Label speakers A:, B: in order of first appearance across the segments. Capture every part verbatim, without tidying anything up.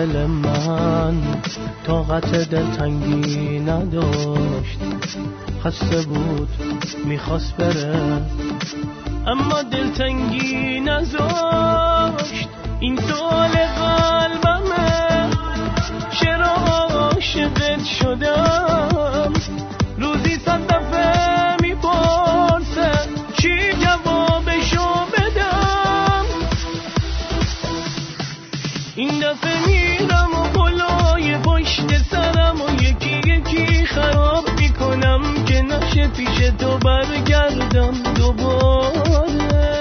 A: دل من طاقت دلتنگی نداشت، خسته بود میخواست بره اما دلتنگی نذاشت. این سوال قلبمه چرا عاشقت شدم، روزی صد دفعه میپرسه چی جوابشو بدم. این دفعه میرم و پلای پشت سرم و یکی یکی خراب میکنم که نشه پیش تو برگردم دوباره.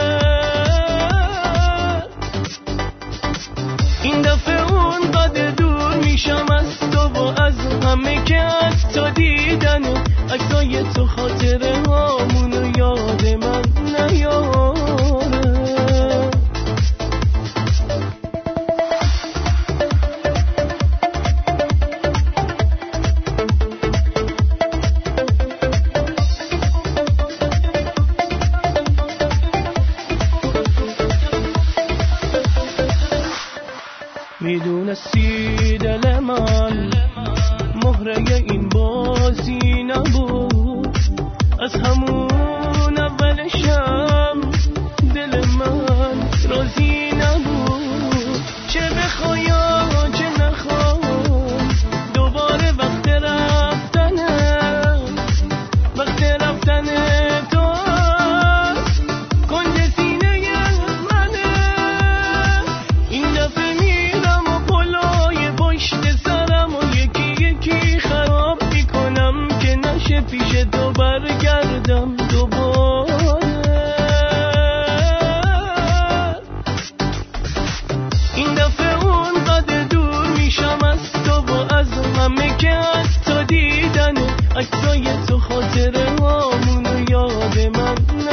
A: این دفعه اونقدر دور میشم از تو و از همه که از تو دیدن و عکسای تو خاطره هامونو یاد من نیاره. میدونستی دل من مهره این بازی نبود، از همون اولشم دل من راضی نبود. چه بخوای یا چه نخوای دوباره وقت رفتنه، وقت رفتنه تو کنج سینه منه. این دفعه میرم و پلای پشت سرم و یکی یکی خراب میکنم که نشه پیش تو برگردم دوباره. این دفعه اونقدر دور میشم از تو و از همه که از تو دیدن و عکسای تو خاطره هامونو یاد من